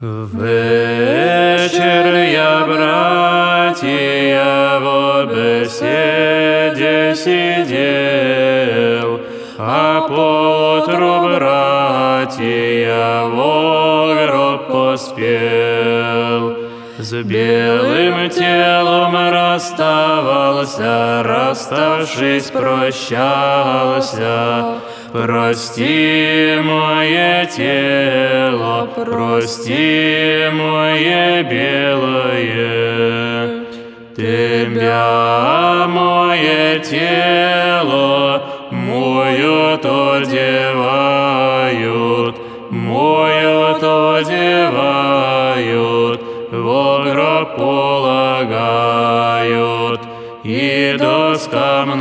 Вечер я, братья, в беседе сидел, а поутру, братья, во гроб поспел. С белым телом расставался, расставшись, прощался. Прости мое тело, прости мое белое. Тебя мое тело моют одевают, моют одевают, во гроб полагают и доскам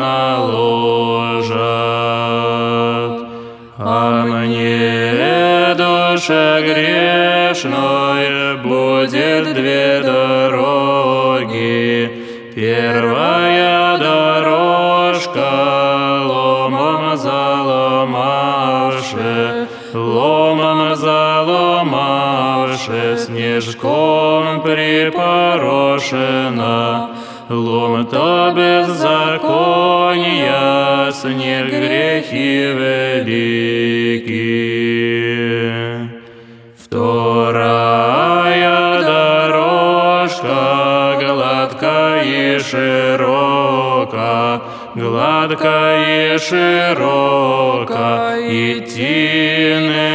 наложат. А мне, душе грешной, будет две дороги. Первая дорожка, ломом заломавши, снежком припорошена. Лом то беззакония, снег грехи великие. Вторая дорожка, гладкая и широка, гладкая и широка, идти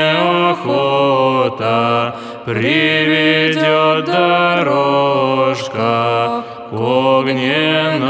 неохота, приведет дорожка к огненному